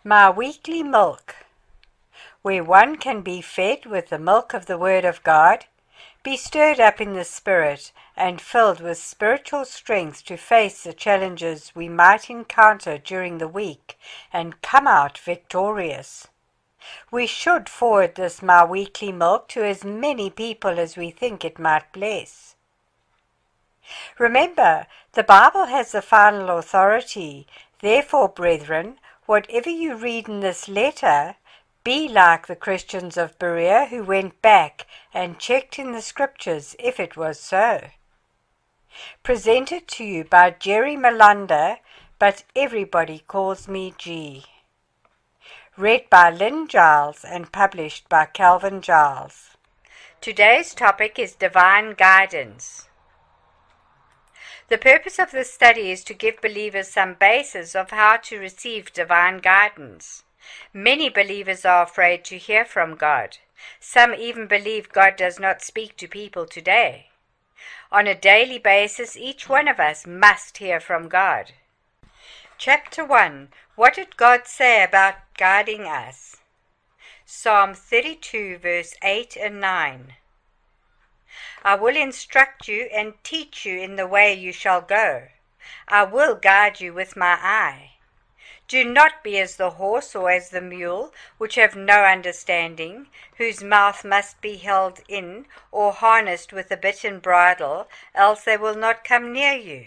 My weekly milk, where one can be fed with the milk of the Word of God, be stirred up in the Spirit, and filled with spiritual strength to face the challenges we might encounter during the week, and come out victorious. We should forward this My Weekly Milk to as many people as we think it might bless. Remember, the Bible has the final authority. Therefore, brethren, whatever you read in this letter, be like the Christians of Berea who went back and checked in the Scriptures if it was so. Presented to you by Jerry Melander, but everybody calls me G. Read by Lynn Giles and published by Calvin Giles. Today's topic is divine guidance. The purpose of this study is to give believers some basis of how to receive divine guidance. Many believers are afraid to hear from God. Some even believe God does not speak to people today. On a daily basis, each one of us must hear from God. Chapter 1. What did God say about guiding us? Psalm 32, verse 8 and 9. I will instruct you and teach you in the way you shall go. I will guide you with my eye. Do not be as the horse or as the mule, which have no understanding, whose mouth must be held in or harnessed with a bit and bridle, else they will not come near you.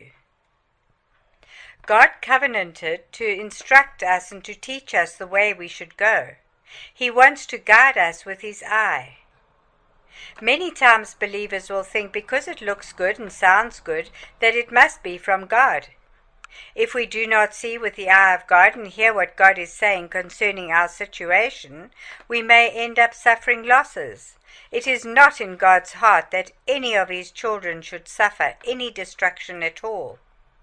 God covenanted to instruct us and to teach us the way we should go. He wants to guide us with his eye. Many times believers will think because it looks good and sounds good that it must be from God. If we do not see with the eye of God and hear what God is saying concerning our situation, we may end up suffering losses. It is not in God's heart that any of his children should suffer any destruction at all.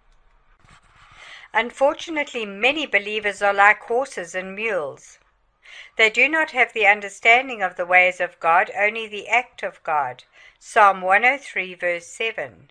Unfortunately, many believers are like horses and mules. They do not have the understanding of the ways of God, only the act of God. Psalm 103, verse 7.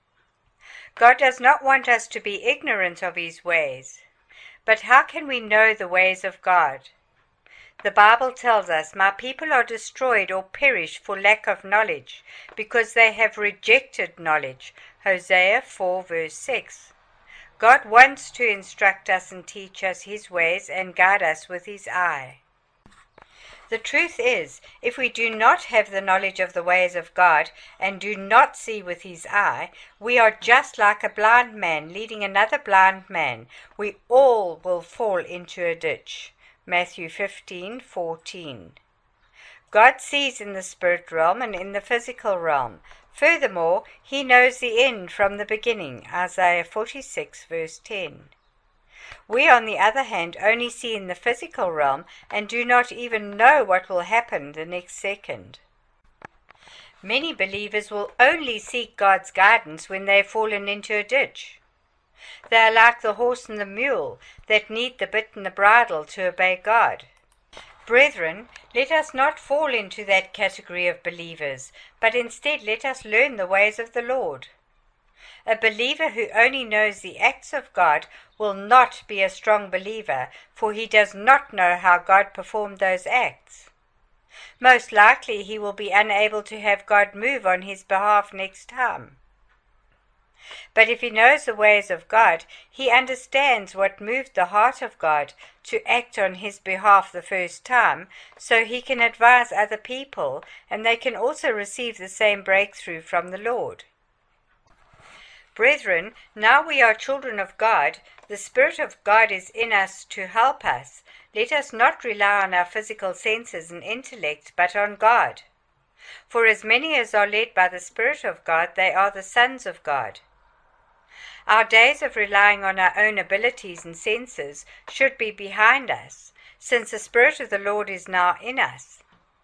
God does not want us to be ignorant of his ways. But how can we know the ways of God? The Bible tells us, my people are destroyed or perish for lack of knowledge, because they have rejected knowledge. Hosea 4, verse 6. God wants to instruct us and teach us his ways and guide us with his eye. The truth is, if we do not have the knowledge of the ways of God and do not see with his eye, we are just like a blind man leading another blind man. We all will fall into a ditch. Matthew 15:14. God sees in the spirit realm and in the physical realm. Furthermore, he knows the end from the beginning. Isaiah 46, verse 10. We, on the other hand, only see in the physical realm and do not even know what will happen the next second. Many believers will only seek God's guidance when they have fallen into a ditch. They are like the horse and the mule that need the bit and the bridle to obey God. Brethren, let us not fall into that category of believers, but instead let us learn the ways of the Lord. A believer who only knows the acts of God will not be a strong believer, for he does not know how God performed those acts. Most likely he will be unable to have God move on his behalf next time. But if he knows the ways of God, he understands what moved the heart of God to act on his behalf the first time, so he can advise other people, and they can also receive the same breakthrough from the Lord. Brethren, now we are children of God. The Spirit of God is in us to help us. Let us not rely on our physical senses and intellect, but on God. For as many as are led by the Spirit of God, they are the sons of God. Our days of relying on our own abilities and senses should be behind us, since the Spirit of the Lord is now in us.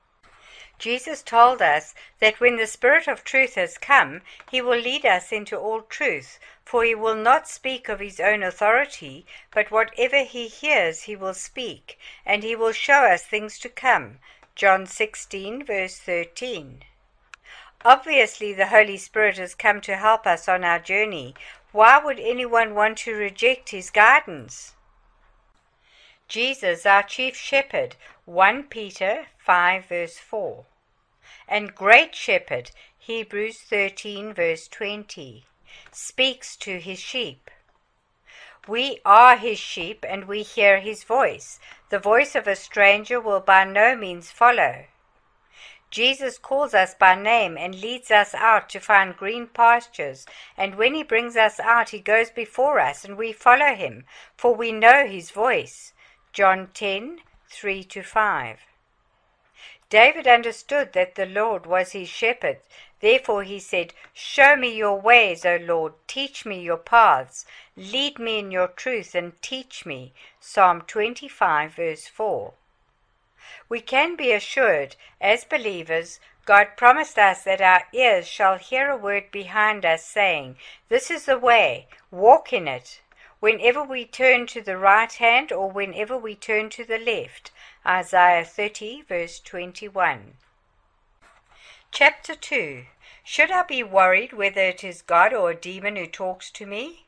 Jesus told us that when the Spirit of truth has come, he will lead us into all truth, for he will not speak of his own authority, but whatever he hears he will speak, and he will show us things to come. John 16, verse 13. Obviously, the Holy Spirit has come to help us on our journey. Why would anyone want to reject his guidance? Jesus, our chief shepherd, 1 Peter 5 verse 4. And great shepherd, Hebrews 13 verse 20, speaks to his sheep. We are his sheep, and we hear his voice. The voice of a stranger will by no means follow. Jesus calls us by name and leads us out to find green pastures, and when he brings us out, he goes before us, and we follow him, for we know his voice. John 10, 3-5. David understood that the Lord was his shepherd. Therefore he said, "Show me your ways, O Lord, teach me your paths. Lead me in your truth and teach me." Psalm 25 verse 4. We can be assured, as believers, God promised us that our ears shall hear a word behind us saying, "This is the way, walk in it," whenever we turn to the right hand or whenever we turn to the left. Isaiah 30 verse 21. Chapter 2. Should I be worried whether it is God or a demon who talks to me?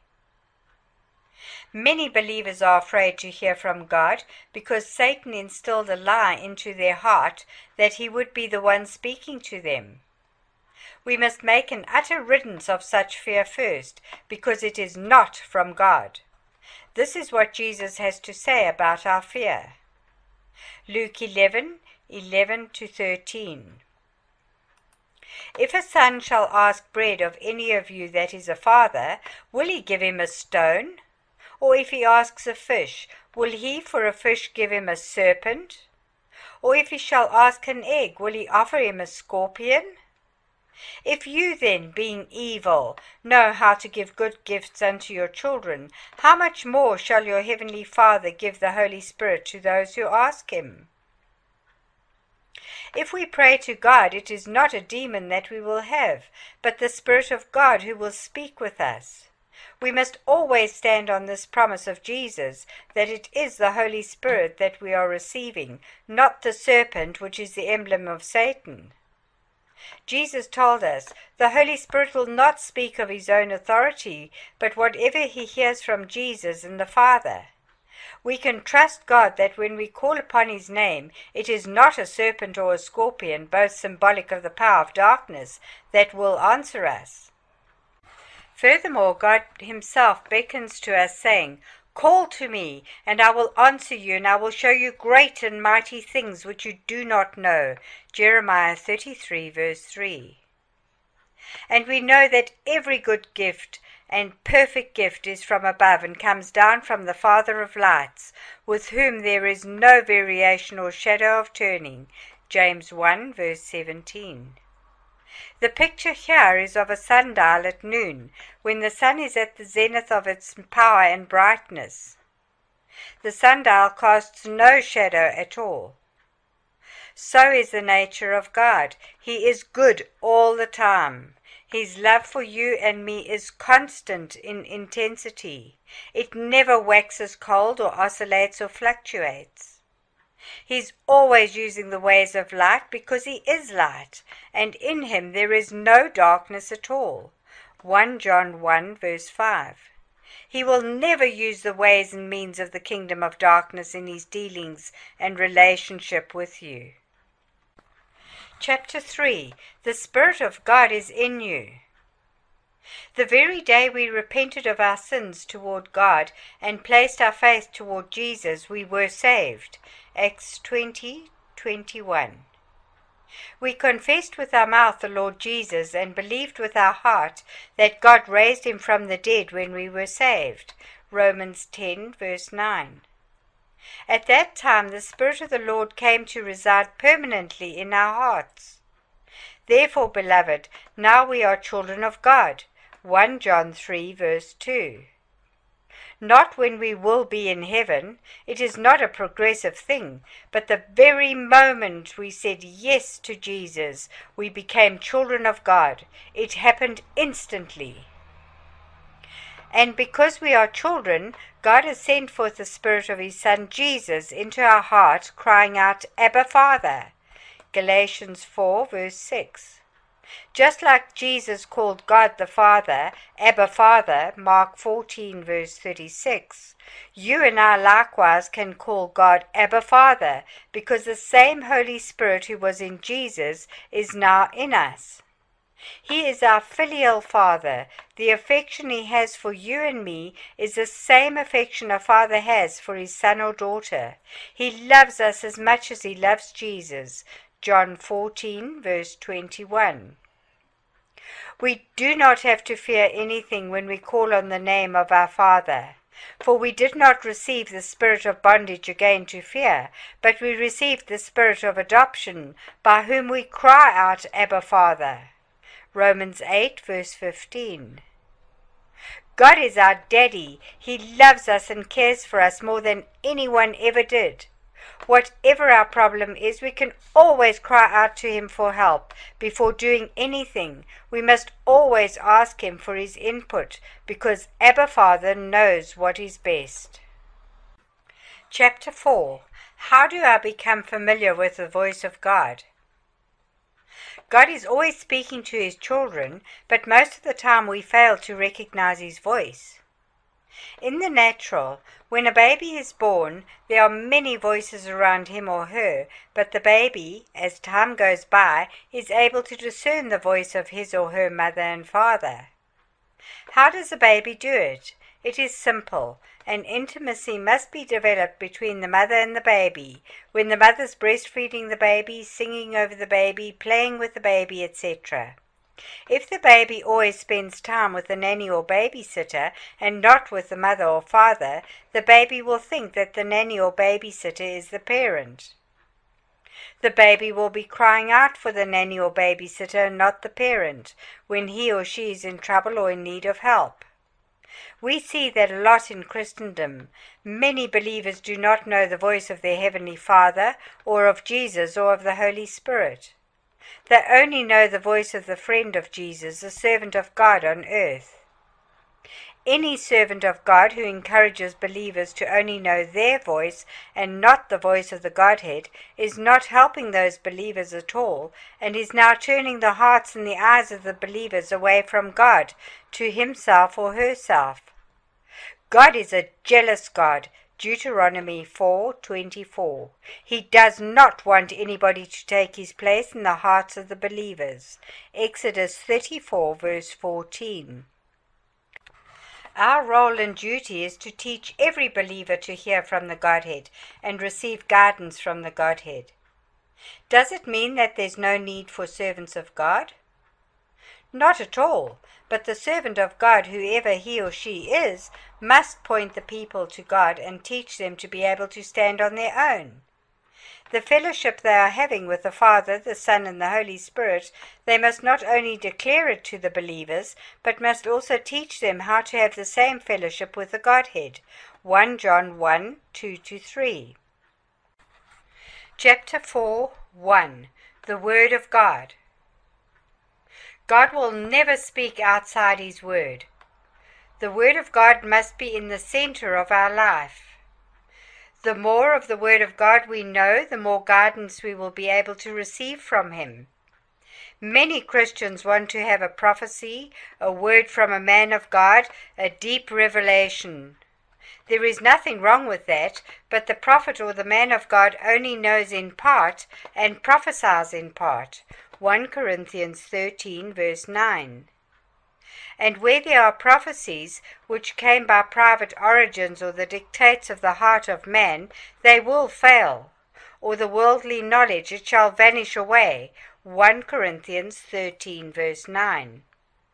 Many believers are afraid to hear from God because Satan instilled a lie into their heart that he would be the one speaking to them. We must make an utter riddance of such fear first, because it is not from God. This is what Jesus has to say about our fear. Luke 11:11-13. If a son shall ask bread of any of you that is a father, will he give him a stone? Or if he asks a fish, will he for a fish give him a serpent? Or if he shall ask an egg, will he offer him a scorpion? If you then, being evil, know how to give good gifts unto your children, how much more shall your heavenly Father give the Holy Spirit to those who ask him? If we pray to God, it is not a demon that we will have, but the Spirit of God who will speak with us. We must always stand on this promise of Jesus, that it is the Holy Spirit that we are receiving, not the serpent, which is the emblem of Satan. Jesus told us, the Holy Spirit will not speak of his own authority, but whatever he hears from Jesus and the Father. We can trust God that when we call upon his name, it is not a serpent or a scorpion, both symbolic of the power of darkness, that will answer us. Furthermore, God himself beckons to us, saying, "Call to me, and I will answer you, and I will show you great and mighty things which you do not know." Jeremiah 33 verse 3. And we know that every good gift and perfect gift is from above and comes down from the Father of lights, with whom there is no variation or shadow of turning. James 1 verse 17. The picture here is of a sundial at noon, when the sun is at the zenith of its power and brightness. The sundial casts no shadow at all. So is the nature of God. He is good all the time. His love for you and me is constant in intensity. It never waxes cold or oscillates or fluctuates. He's always using the ways of light because he is light, and in him there is no darkness at all. 1 John 1 verse 5. He will never use the ways and means of the kingdom of darkness in his dealings and relationship with you. Chapter 3. The Spirit of God is in you. The very day we repented of our sins toward God and placed our faith toward Jesus, we were saved. Acts 20:21. We confessed with our mouth the Lord Jesus and believed with our heart that God raised him from the dead when we were saved. Romans 10 verse 9. At that time the Spirit of the Lord came to reside permanently in our hearts. Therefore, beloved, now we are children of God. 1 John 3 verse 2. Not when we will be in heaven. It is not a progressive thing, but the very moment we said yes to Jesus, we became children of God. It happened instantly. And because we are children, God has sent forth the Spirit of his Son Jesus into our heart, crying out, "Abba, Father." Galatians 4 verse 6. Just like Jesus called God the Father, Abba Father, Mark 14 verse 36, you and I likewise can call God Abba Father, because the same Holy Spirit who was in Jesus is now in us. He is our filial Father. The affection He has for you and me is the same affection a father has for his son or daughter. He loves us as much as He loves Jesus. John 14 verse 21. We do not have to fear anything when we call on the name of our Father. For we did not receive the spirit of bondage again to fear, but we received the spirit of adoption, by whom we cry out, Abba, Father. Romans 8 verse 15. God is our daddy. He loves us and cares for us more than anyone ever did. Whatever our problem is, we can always cry out to Him for help. Before doing anything, we must always ask Him for His input, because Abba Father knows what is best. Chapter 4. How do I become familiar with the voice of God? God is always speaking to His children, but most of the time we fail to recognize His voice. In the natural, when a baby is born, there are many voices around him or her, but the baby, as time goes by, is able to discern the voice of his or her mother and father. How does a baby do it? It is simple. An intimacy must be developed between the mother and the baby, when the mother's breastfeeding the baby, singing over the baby, playing with the baby, etc. If the baby always spends time with the nanny or babysitter and not with the mother or father, the baby will think that the nanny or babysitter is the parent. The baby will be crying out for the nanny or babysitter and not the parent when he or she is in trouble or in need of help. We see that a lot in Christendom. Many believers do not know the voice of their Heavenly Father, or of Jesus, or of the Holy Spirit. They only know the voice of the friend of Jesus, the servant of God on earth. Any servant of God who encourages believers to only know their voice and not the voice of the Godhead is not helping those believers at all, and is now turning the hearts and the eyes of the believers away from God to himself or herself. God is a jealous God. Deuteronomy 4:24. He does not want anybody to take his place in the hearts of the believers. Exodus 34 verse 14. Our role and duty is to teach every believer to hear from the Godhead and receive guidance from the Godhead. Does it mean that there's no need for servants of God? Not at all, but the servant of God, whoever he or she is, must point the people to God and teach them to be able to stand on their own. The fellowship they are having with the Father, the Son, and the Holy Spirit, they must not only declare it to the believers, but must also teach them how to have the same fellowship with the Godhead. 1 John 1, 2-3. Chapter 4, 1. The Word of God. God will never speak outside His Word. The Word of God must be in the center of our life. The more of the Word of God we know, the more guidance we will be able to receive from Him. Many Christians want to have a prophecy, a word from a man of God, a deep revelation. There is nothing wrong with that, but the prophet or the man of God only knows in part and prophesies in part. 1 Corinthians 13 verse 9. And where there are prophecies which came by private origins or the dictates of the heart of man, they will fail, or the worldly knowledge, it shall vanish away. 1 Corinthians 13 verse 9.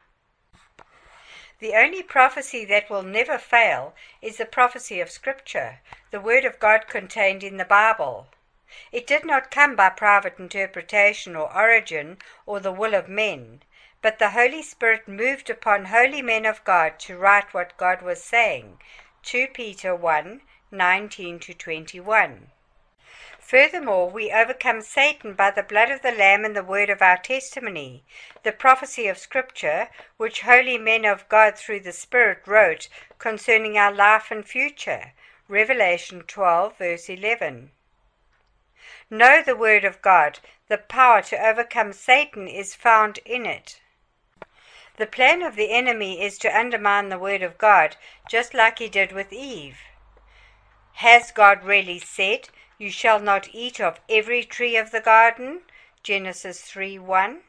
The only prophecy that will never fail is the prophecy of Scripture, the Word of God contained in the Bible. It did not come by private interpretation or origin or the will of men, but the Holy Spirit moved upon holy men of God to write what God was saying. 2 Peter 1, 19-21. Furthermore, we overcome Satan by the blood of the Lamb and the word of our testimony, the prophecy of Scripture, which holy men of God through the Spirit wrote concerning our life and future. Revelation 12, verse 11. Know the Word of God. The power to overcome Satan is found in it. The plan of the enemy is to undermine the Word of God, just like he did with Eve. Has God really said, "You shall not eat of every tree of the garden"? Genesis 3:1.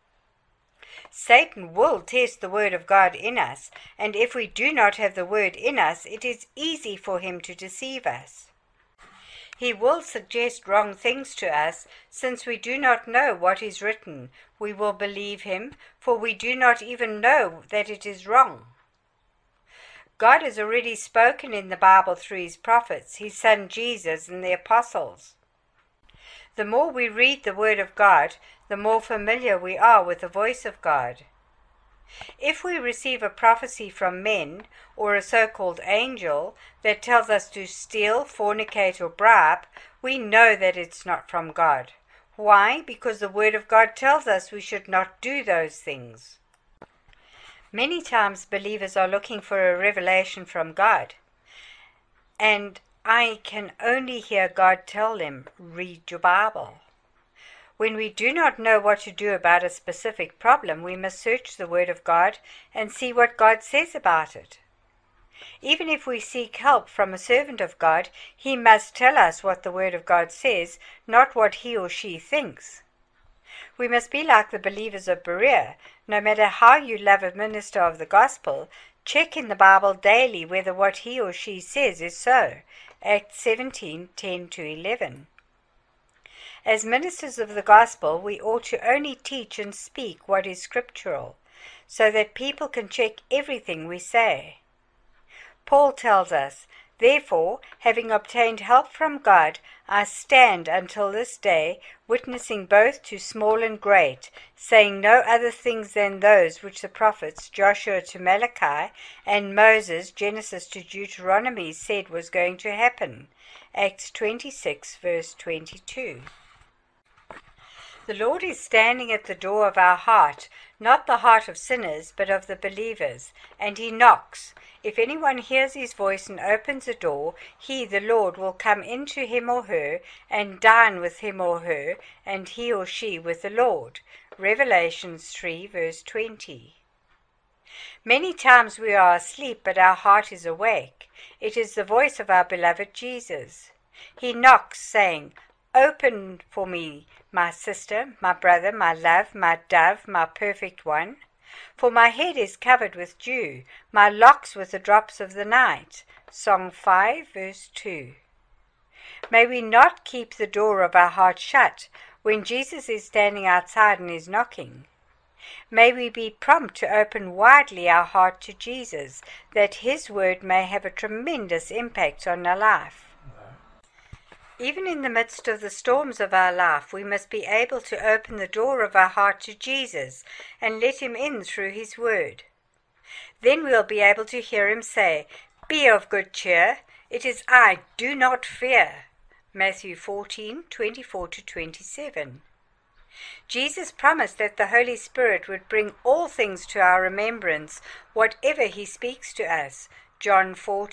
Satan will test the Word of God in us, and if we do not have the Word in us, it is easy for him to deceive us. He will suggest wrong things to us, since we do not know what is written. We will believe him, for we do not even know that it is wrong. God has already spoken in the Bible through his prophets, his son Jesus, and the apostles. The more we read the Word of God, the more familiar we are with the voice of God. If we receive a prophecy from men, or a so-called angel, that tells us to steal, fornicate, or bribe, we know that it's not from God. Why? Because the Word of God tells us we should not do those things. Many times believers are looking for a revelation from God, and I can only hear God tell them, read your Bible. When we do not know what to do about a specific problem, we must search the Word of God and see what God says about it. Even if we seek help from a servant of God, he must tell us what the Word of God says, not what he or she thinks. We must be like the believers of Berea. No matter how you love a minister of the gospel, check in the Bible daily whether what he or she says is so. Acts 17:10-11. As ministers of the gospel, we ought to only teach and speak what is scriptural, so that people can check everything we say. Paul tells us, "Therefore, having obtained help from God, I stand until this day, witnessing both to small and great, saying no other things than those which the prophets, Joshua to Malachi, and Moses, Genesis to Deuteronomy, said was going to happen." Acts 26:22. The Lord is standing at the door of our heart, not the heart of sinners, but of the believers, and he knocks. If anyone hears his voice and opens the door, he, the Lord, will come into him or her, and dine with him or her, and he or she with the Lord. Revelations 3:20. Many times we are asleep, but our heart is awake. It is the voice of our beloved Jesus. He knocks, saying, "Open for me, my sister, my brother, my love, my dove, my perfect one. For my head is covered with dew, my locks with the drops of the night." Psalm 5:2. May we not keep the door of our heart shut when Jesus is standing outside and is knocking. May we be prompt to open widely our heart to Jesus, that his word may have a tremendous impact on our life. Even in the midst of the storms of our life, we must be able to open the door of our heart to Jesus and let him in through his word. Then we'll be able to hear him say, "Be of good cheer, it is I, do not fear." Matthew 14:24-27. Jesus promised that the Holy Spirit would bring all things to our remembrance, whatever he speaks to us. John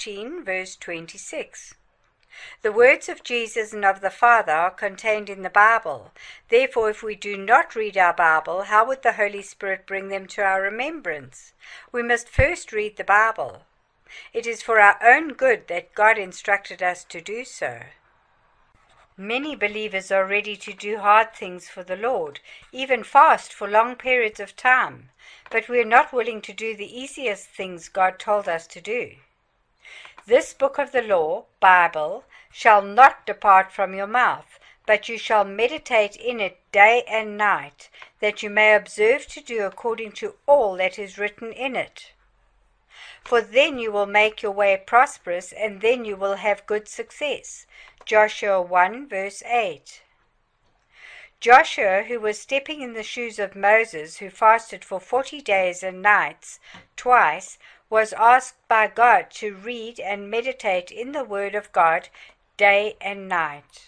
14:26. The words of Jesus and of the Father are contained in the Bible. Therefore, if we do not read our Bible, how would the Holy Spirit bring them to our remembrance? We must first read the Bible. It is for our own good that God instructed us to do so. Many believers are ready to do hard things for the Lord, even fast for long periods of time, but we are not willing to do the easiest things God told us to do. "This book of the law," Bible, "shall not depart from your mouth, but you shall meditate in it day and night, that you may observe to do according to all that is written in it. For then you will make your way prosperous, and then you will have good success." Joshua 1:8. Joshua, who was stepping in the shoes of Moses, who fasted for 40 days and nights twice, was asked by God to read and meditate in the Word of God day and night.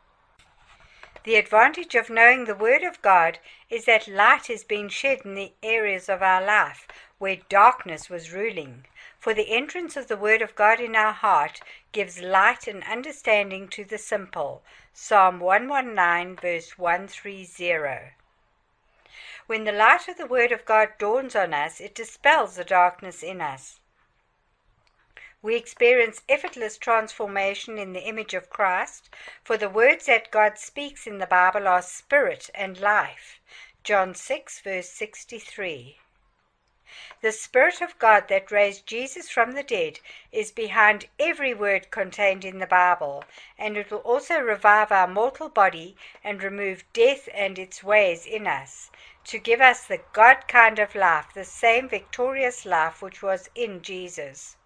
The advantage of knowing the Word of God is that light is being shed in the areas of our life where darkness was ruling. For the entrance of the Word of God in our heart gives light and understanding to the simple. Psalm 119, verse 130. When the light of the Word of God dawns on us, it dispels the darkness in us. We experience effortless transformation in the image of Christ, for the words that God speaks in the Bible are spirit and life. John 6, verse 63. The Spirit of God that raised Jesus from the dead is behind every word contained in the Bible, and it will also revive our mortal body and remove death and its ways in us, to give us the God kind of life, the same victorious life which was in Jesus.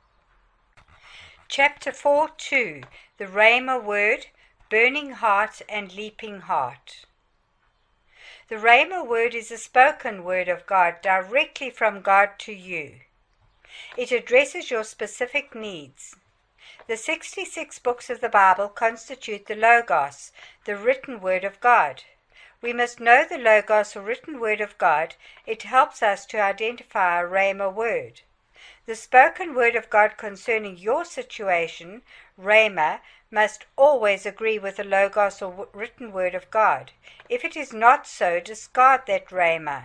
Chapter 4:2. The Rhema Word, Burning Heart and Leaping Heart. The Rhema Word is a spoken word of God directly from God to you. It addresses your specific needs. The 66 books of the Bible constitute the Logos, the written word of God. We must know the Logos, or written word of God. It helps us to identify a Rhema word. The spoken word of God concerning your situation, Rhema, must always agree with the Logos, or written word of God. If it is not so, discard that Rhema.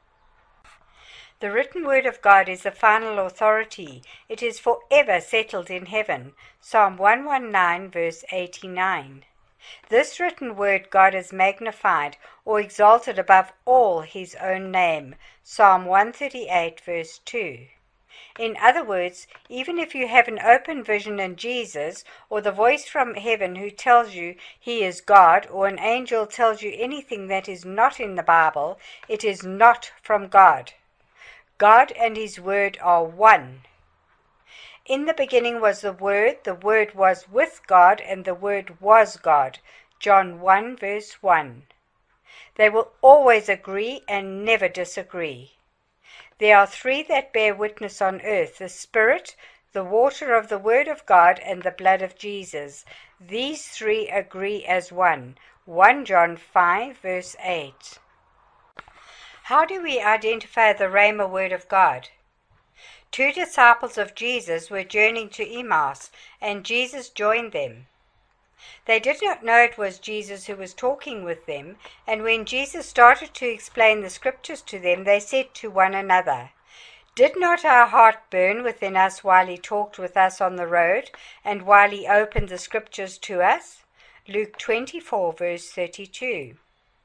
The written word of God is the final authority. It is forever settled in heaven. Psalm 119, verse 89. This written word God has magnified or exalted above all his own name. Psalm 138, verse 2. In other words, even if you have an open vision in Jesus, or the voice from heaven who tells you he is God, or an angel tells you anything that is not in the Bible, it is not from God. God and his word are one. In the beginning was the Word was with God, and the Word was God. John 1, verse 1. They will always agree and never disagree. There are three that bear witness on earth: the Spirit, the water of the Word of God, and the blood of Jesus. These three agree as one. 1 John 5, verse 8. How do we identify the Rhema Word of God? 2 disciples of Jesus were journeying to Emmaus, and Jesus joined them. They did not know it was Jesus who was talking with them, and when Jesus started to explain the scriptures to them, they said to one another, "Did not our heart burn within us while he talked with us on the road, and while he opened the scriptures to us?" Luke 24, verse 32.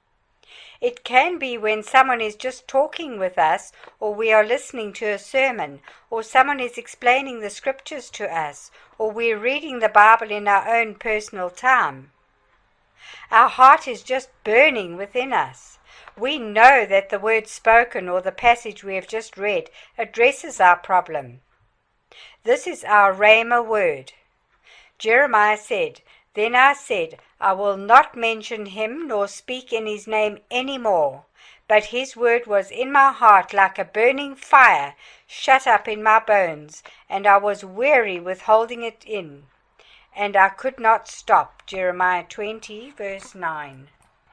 It can be when someone is just talking with us, or we are listening to a sermon, or someone is explaining the scriptures to us, or we are reading the Bible in our own personal time. Our heart is just burning within us. We know that the word spoken, or the passage we have just read, addresses our problem. This is our Rhema word. Jeremiah said, "Then I said, I will not mention him nor speak in his name any more. But his word was in my heart like a burning fire, shut up in my bones, and I was weary with holding it in, and I could not stop." Jeremiah 20, verse 9.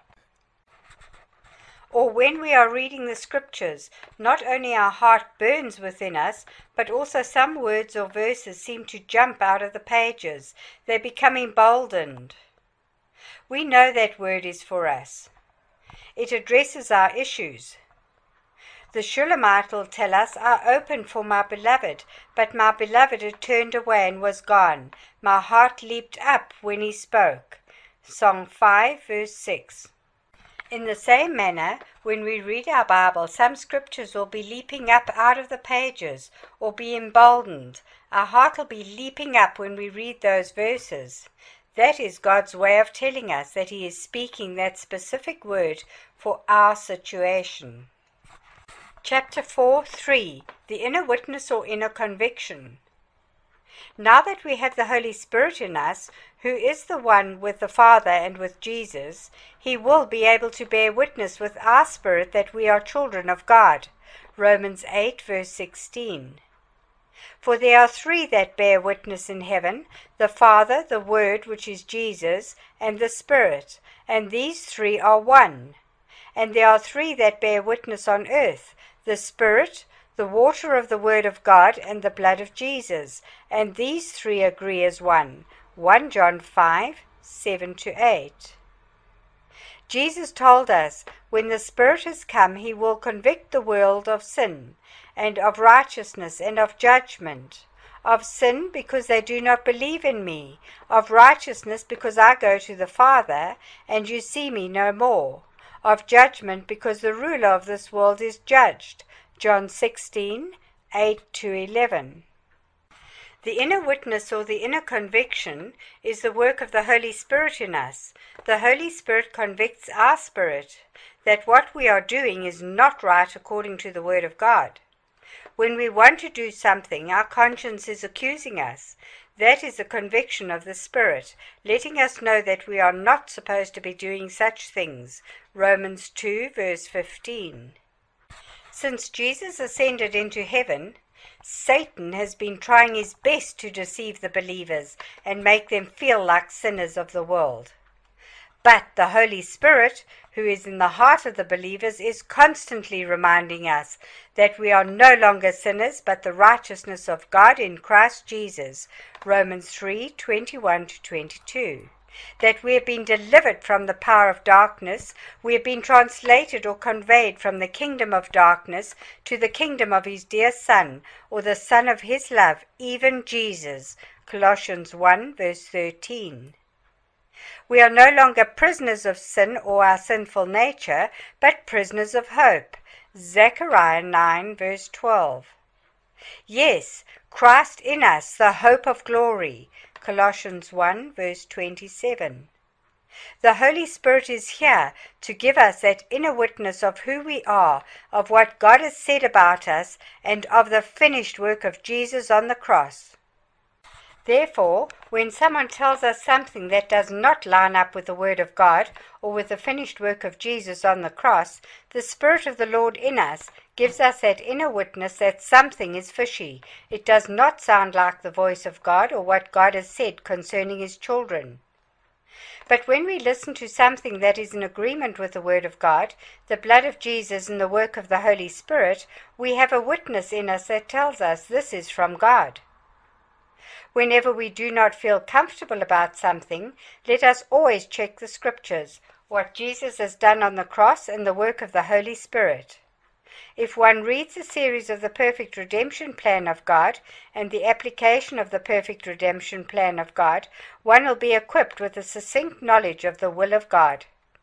Or when we are reading the scriptures, not only our heart burns within us, but also some words or verses seem to jump out of the pages. They become emboldened. We know that word is for us. It addresses our issues. The Shulamite will tell us, "I opened for my beloved, but my beloved had turned away and was gone. My heart leaped up when he spoke." Psalm 5, verse 6. In the same manner, when we read our Bible, some scriptures will be leaping up out of the pages, or be emboldened. Our heart will be leaping up when we read those verses. That is God's way of telling us that he is speaking that specific word for our situation. Chapter 4:3. The inner witness or inner conviction. Now that we have the Holy Spirit in us, who is the one with the Father and with Jesus, he will be able to bear witness with our spirit that we are children of God. Romans 8, verse 16. For there are three that bear witness in heaven: the Father, the Word, which is Jesus, and the Spirit, and these three are one. And there are three that bear witness on earth: the Spirit, the water of the Word of God, and the blood of Jesus, and these three agree as one. 1 John 5, 7-8. Jesus told us, when the Spirit has come, he will convict the world of sin, and of righteousness, and of judgment. Of sin, because they do not believe in me. Of righteousness, because I go to the Father, and you see me no more. Of judgment, because the ruler of this world is judged. John 16, 8-11. The inner witness or the inner conviction is the work of the Holy Spirit in us. The Holy Spirit convicts our spirit that what we are doing is not right according to the Word of God. When we want to do something, our conscience is accusing us. That is the conviction of the Spirit, letting us know that we are not supposed to be doing such things. Romans 2, verse 15. Since Jesus ascended into heaven, Satan has been trying his best to deceive the believers and make them feel like sinners of the world. But the Holy Spirit, who is in the heart of the believers, is constantly reminding us that we are no longer sinners, but the righteousness of God in Christ Jesus. Romans 3, 21-22. That we have been delivered from the power of darkness, we have been translated or conveyed from the kingdom of darkness to the kingdom of his dear Son, or the Son of his love, even Jesus. Colossians 1, verse 13. We are no longer prisoners of sin or our sinful nature, but prisoners of hope. Zechariah 9, verse 12. Yes, Christ in us, the hope of glory. Colossians 1, verse 27. The Holy Spirit is here to give us that inner witness of who we are, of what God has said about us, and of the finished work of Jesus on the cross. Therefore, when someone tells us something that does not line up with the Word of God or with the finished work of Jesus on the cross, the Spirit of the Lord in us gives us that inner witness that something is fishy. It does not sound like the voice of God or what God has said concerning his children. But when we listen to something that is in agreement with the Word of God, the blood of Jesus and the work of the Holy Spirit, we have a witness in us that tells us this is from God. Whenever we do not feel comfortable about something, let us always check the Scriptures, what Jesus has done on the cross and the work of the Holy Spirit. If one reads the series of the perfect redemption plan of God and the application of the perfect redemption plan of God, one will be equipped with a succinct knowledge of the will of God.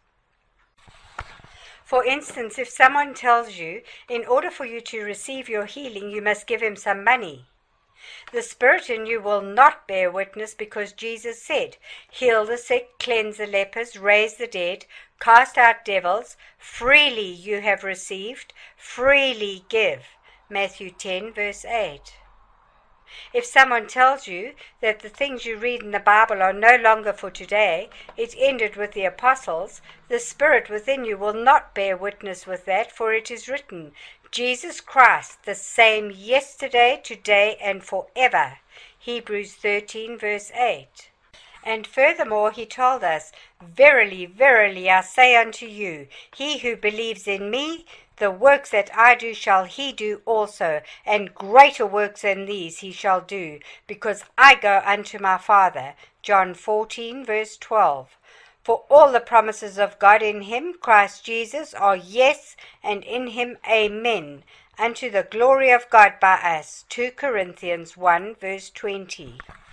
For instance, if someone tells you, in order for you to receive your healing, you must give him some money. The Spirit in you will not bear witness, because Jesus said, heal the sick, cleanse the lepers, raise the dead, cast out devils. Freely you have received, freely give. Matthew 10, verse 8. If someone tells you that the things you read in the Bible are no longer for today, it ended with the apostles, the Spirit within you will not bear witness with that, for it is written, Jesus Christ, the same yesterday, today, and forever. Hebrews 13, verse 8. And furthermore he told us, verily, verily, I say unto you, he who believes in me, the works that I do shall he do also, and greater works than these he shall do, because I go unto my Father. John 14, verse 12. For all the promises of God in him, Christ Jesus, are yes, and in him amen, unto the glory of God by us. 2 Corinthians 1, verse 20.